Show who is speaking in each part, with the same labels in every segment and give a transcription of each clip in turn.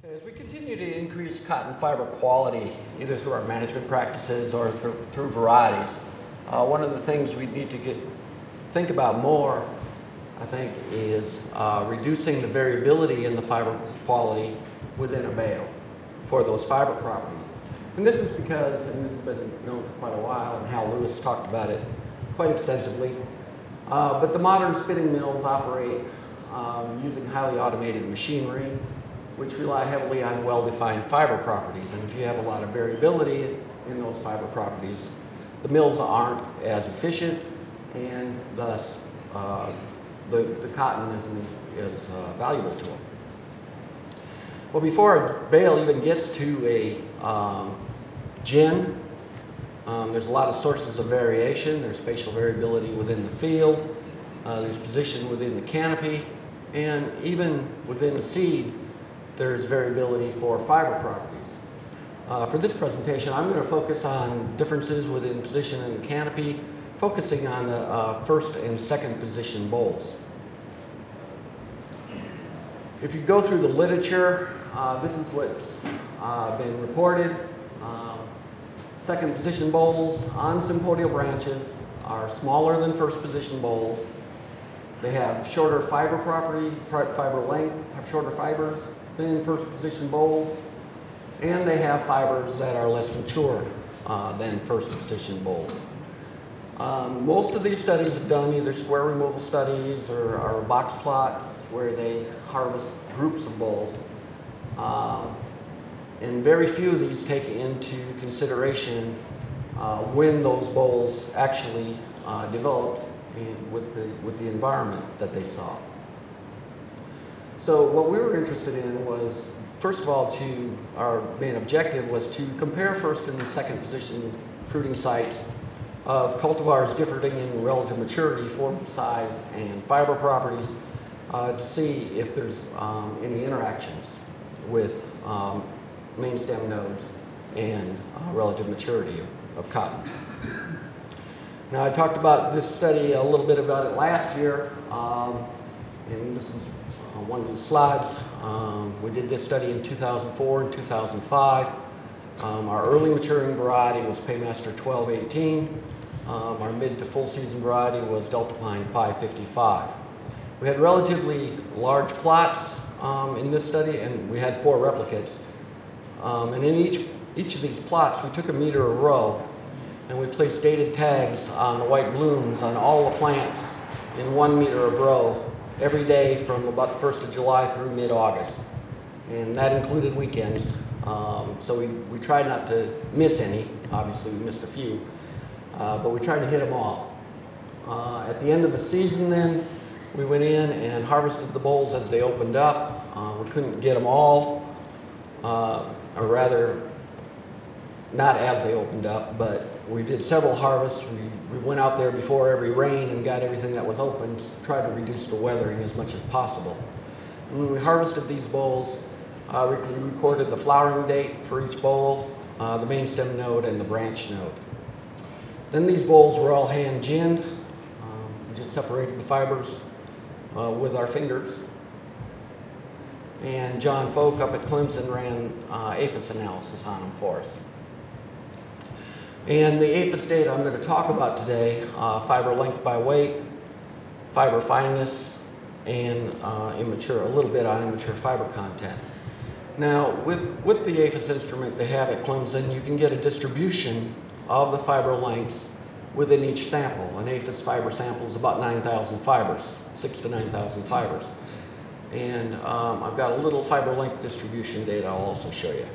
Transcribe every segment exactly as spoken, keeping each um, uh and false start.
Speaker 1: As we continue to increase cotton fiber quality, either through our management practices or through, through varieties, uh, one of the things we need to get think about more, I think, is uh, reducing the variability in the fiber quality within a bale for those fiber properties. And this is because, and this has been known for quite a while, and Hal Lewis talked about it quite extensively, uh, but the modern spinning mills operate um, using highly automated machinery, which rely heavily on well-defined fiber properties. And if you have a lot of variability in those fiber properties, the mills aren't as efficient, and thus uh, the, the cotton isn't as uh, valuable to them. Well, before a bale even gets to a um, gin, um, there's a lot of sources of variation. There's spatial variability within the field, uh, there's position within the canopy, and even within the seed, there's variability for fiber properties. Uh, for this presentation, I'm going to focus on differences within position in the canopy, focusing on the uh, first and second position bolls. If you go through the literature, uh, this is what's uh, been reported. Uh, second position bolls on sympodial branches are smaller than first position bolls. They have shorter fiber property, fiber length, have shorter fibers than first position bolls, and they have fibers that are less mature uh, than first position bolls. Um, most of these studies have done either square removal studies or, or box plots where they harvest groups of bolls. Uh, and very few of these take into consideration uh, when those bolls actually uh, developed in, with, the, with the environment that they saw. So what we were interested in was, first of all, to our main objective was to compare first and second position fruiting sites of cultivars differing in relative maturity, form, size, and fiber properties uh, to see if there's um, any interactions with um, main stem nodes and uh, relative maturity of, of cotton. Now, I talked about this study a little bit about it last year, um, and this is uh, one of the slides. Um, we did this study in two thousand four and two thousand five. Um, our early maturing variety was Paymaster twelve eighteen. Um, our mid to full season variety was Delta Pine five fifty-five. We had relatively large plots um, in this study, and we had four replicates. Um, and in each, each of these plots, we took a meter a row, and we placed dated tags on the white blooms on all the plants in one meter of row every day from about the first of July through mid-August. And that included weekends. Um, so we, we tried not to miss any. Obviously, we missed a few. Uh, but we tried to hit them all. Uh, at the end of the season then, we went in and harvested the bolls as they opened up. Uh, we couldn't get them all, uh, or rather, not as they opened up, but we did several harvests. We, we went out there before every rain and got everything that was open, tried to reduce the weathering as much as possible. And when we harvested these bolls, uh, we recorded the flowering date for each boll, uh, the main stem node, and the branch node. Then these bolls were all hand ginned. Um, we just separated the fibers uh, with our fingers. And John Folk up at Clemson ran uh, APHIS analysis on them for us. And the APHIS data I'm going to talk about today, uh, fiber length by weight, fiber fineness, and uh, immature, a little bit on immature fiber content. Now, with, with the APHIS instrument they have at Clemson, you can get a distribution of the fiber lengths within each sample. An APHIS fiber sample is about nine thousand fibers, six to nine thousand fibers. And um, I've got a little fiber length distribution data I'll also show you.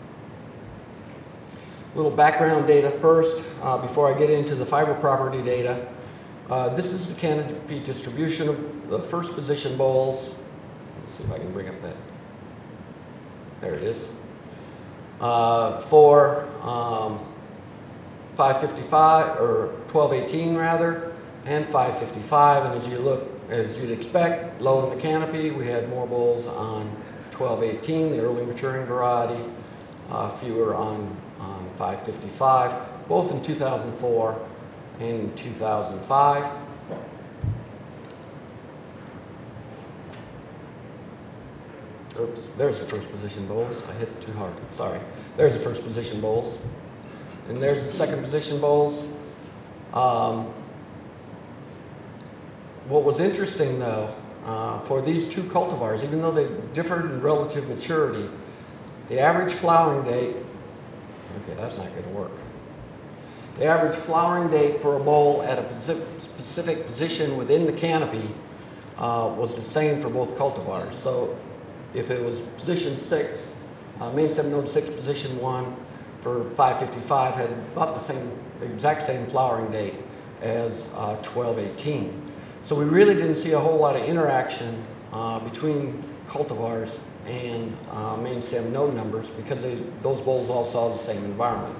Speaker 1: A little background data first, uh, before I get into the fiber property data. Uh, this is the canopy distribution of the first position bolls. Let's see if I can bring up that. There it is. Uh, for um, five fifty-five, or twelve eighteen rather, and five fifty-five, and as you look, as you'd expect, low in the canopy, we had more bolls on twelve eighteen, the early maturing variety, uh, fewer on, on five fifty-five, both in two thousand four and two thousand five. Oops, there's the first position bowls. I hit it too hard, sorry. There's the first position bowls. And there's the second position bowls. Um, what was interesting though, uh, for these two cultivars, even though they differed in relative maturity, the average flowering date, okay, that's not gonna work. The average flowering date for a bowl at a specific position within the canopy uh, was the same for both cultivars. So if it was position six, uh, main stem node six, position one for five fifty-five had about the same, exact same flowering date as uh, twelve eighteen. So we really didn't see a whole lot of interaction uh, between cultivars and uh, main stem node numbers because they, those bowls all saw the same environment.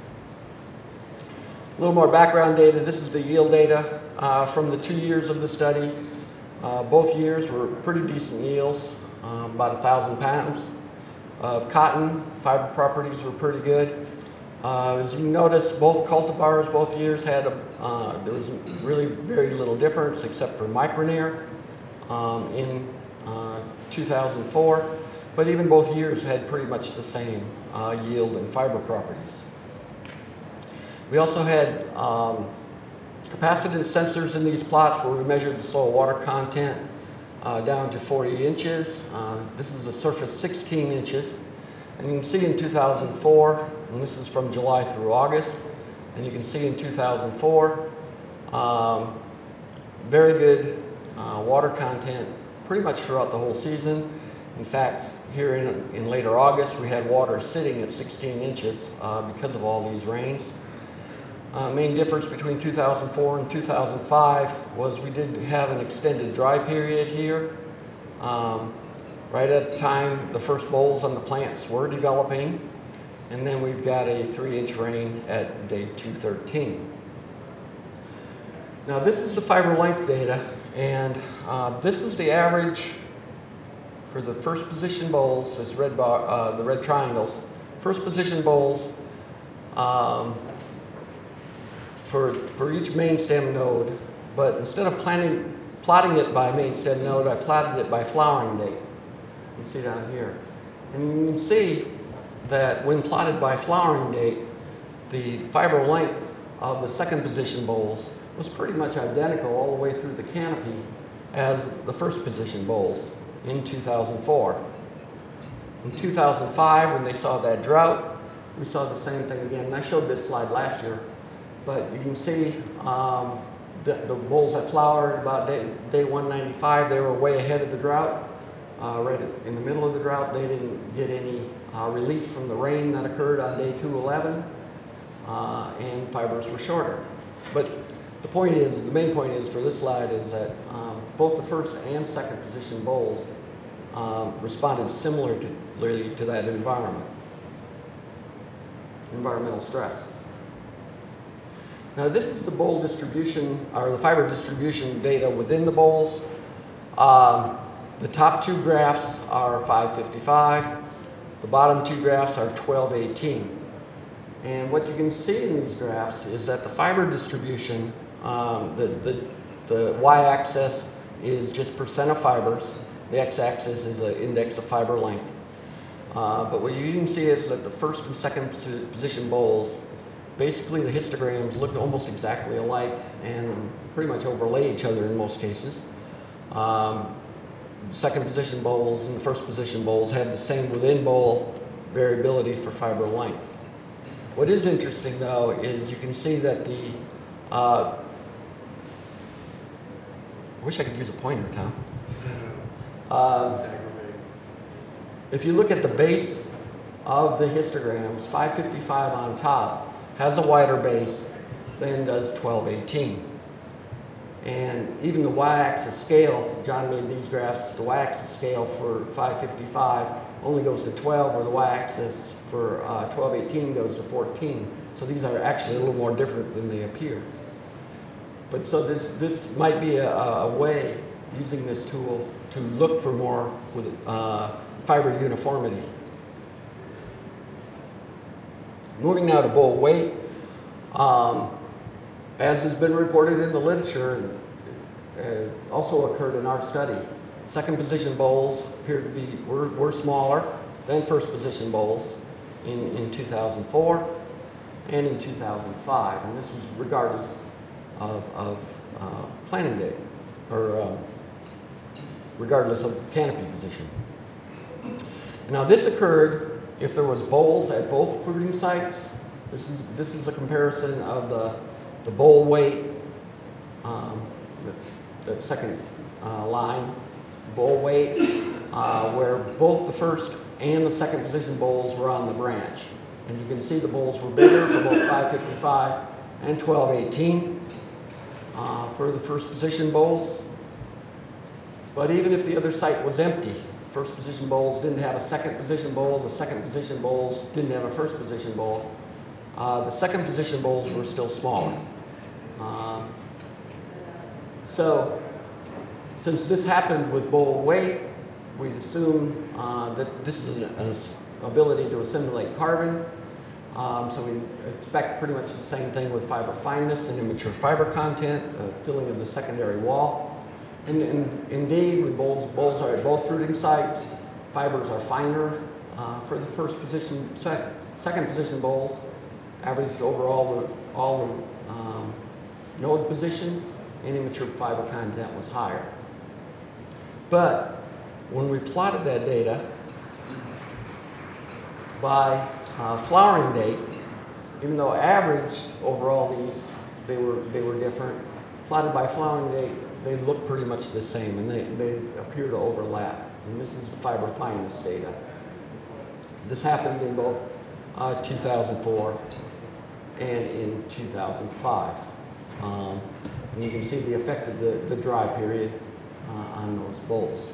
Speaker 1: A little more background data. This is the yield data uh, from the two years of the study. Uh, both years were pretty decent yields, uh, about a thousand pounds of cotton. Fiber properties were pretty good. Uh, as you notice, both cultivars, both years had a, uh, there was really very little difference except for Microneer um, in uh, two thousand four, but even both years had pretty much the same uh, yield and fiber properties. We also had um, capacitance sensors in these plots where we measured the soil water content uh, down to forty inches. Uh, this is a surface sixteen inches. And you can see in two thousand four, and this is from July through August, and you can see in two thousand four, um, very good uh, water content pretty much throughout the whole season. In fact, here in, in later August, we had water sitting at sixteen inches uh, because of all these rains. Uh, main difference between two thousand four and two thousand five was we did have an extended dry period here. Um, right at the time the first bowls on the plants were developing, and then we've got a three inch rain at day two thirteen. Now this is the fiber length data, and uh, this is the average for the first position bowls, this red bar, uh, the red triangles. First position bowls um, for, for each main stem node, but instead of planning, plotting it by main stem node, I plotted it by flowering date. You can see down here. And you can see that when plotted by flowering date, the fiber length of the second position bowls was pretty much identical all the way through the canopy as the first position bowls in two thousand four. In two thousand five, when they saw that drought, we saw the same thing again. And I showed this slide last year, but you can see um, the, the bowls that flowered about day, day one ninety-five, they were way ahead of the drought. Uh, right in the middle of the drought, they didn't get any uh, relief from the rain that occurred on day two eleven, uh, and fibers were shorter. But the point is, the main point is for this slide is that um, both the first and second position bowls um, responded similarly to that environment, environmental stress. Now this is the bowl distribution, or the fiber distribution data within the bowls. Um, The top two graphs are five fifty-five. The bottom two graphs are twelve eighteen. And what you can see in these graphs is that the fiber distribution, um, the, the, the y-axis is just percent of fibers. The x-axis is the index of fiber length. Uh, but what you can see is that the first and second position bowls, basically the histograms look almost exactly alike and pretty much overlay each other in most cases. Um, second position bowls and the first position bowls have the same within bowl variability for fiber length. What is interesting though is you can see that the, uh, I wish I could use a pointer, Tom. Uh, if you look at the base of the histograms, five fifty-five on top has a wider base than does twelve eighteen. And even the y-axis scale, John made these graphs, the y-axis scale for five fifty-five only goes to twelve, where the y-axis for uh, twelve eighteen goes to fourteen. So these are actually a little more different than they appear. But so this, this might be a, a way, using this tool, to look for more with uh, fiber uniformity. Moving now to bowl weight. Um, As has been reported in the literature, and uh, also occurred in our study, Second position bowls appear to be, were, were smaller than first position bowls in, in two thousand four and in two thousand five. And this was regardless of, of uh, planting date, or um, regardless of canopy position. Now this occurred if there was bowls at both fruiting sites. This is, this is a comparison of the, the bowl weight, um, the, the second uh, line, bowl weight, uh, where both the first and the second position bowls were on the branch. And you can see the bowls were bigger for both five fifty-five and twelve eighteen uh, for the first position bowls. But even if the other site was empty, first position bowls didn't have a second position bowl, the second position bowls didn't have a first position bowl, uh, the second position bowls were still smaller. Uh, so, since this happened with bowl weight, we'd assume uh, that this is an, an ability to assimilate carbon. Um, so we expect pretty much the same thing with fiber fineness and immature fiber content, uh, filling of the secondary wall. And, and indeed, when bowls, bowls are at both fruiting sites, fibers are finer uh, for the first position, sec, second position bowls, averaged over all the, all the um, node positions, and immature fiber content was higher. But when we plotted that data by uh, flowering date, even though averaged over all these, they were, they were different, plotted by flowering date, they look pretty much the same, and they, they appear to overlap. And this is the fiber fineness data. This happened in both uh, two thousand four and in two thousand five. Um, and you can see the effect of the, the dry period uh, on those bowls.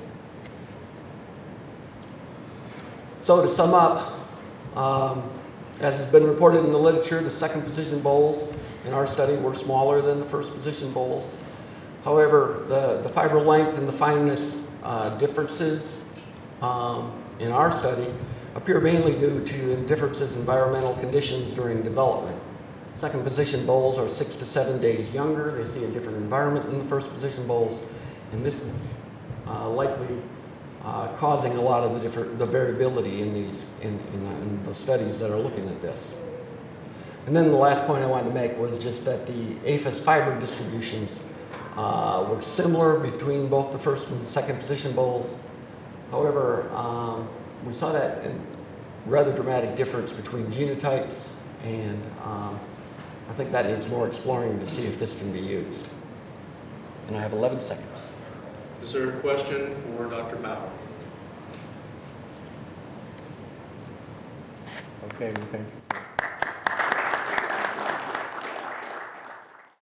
Speaker 1: So to sum up, um, as has been reported in the literature, the second position bowls in our study were smaller than the first position bowls. However, the, the fiber length and the fineness uh, differences um, in our study appear mainly due to differences in environmental conditions during development. Second position bowls are six to seven days younger. They see a different environment than the first position bowls, and this is uh, likely uh, causing a lot of the different the variability in these in, in, in the studies that are looking at this. And then the last point I wanted to make was just that the aphis fiber distributions uh, were similar between both the first and second position bowls. However, um, we saw that in rather dramatic difference between genotypes, and um, I think that needs more exploring to see if this can be used. And I have eleven seconds.
Speaker 2: Is there a question for Doctor Bauer?
Speaker 3: Okay, we thank you.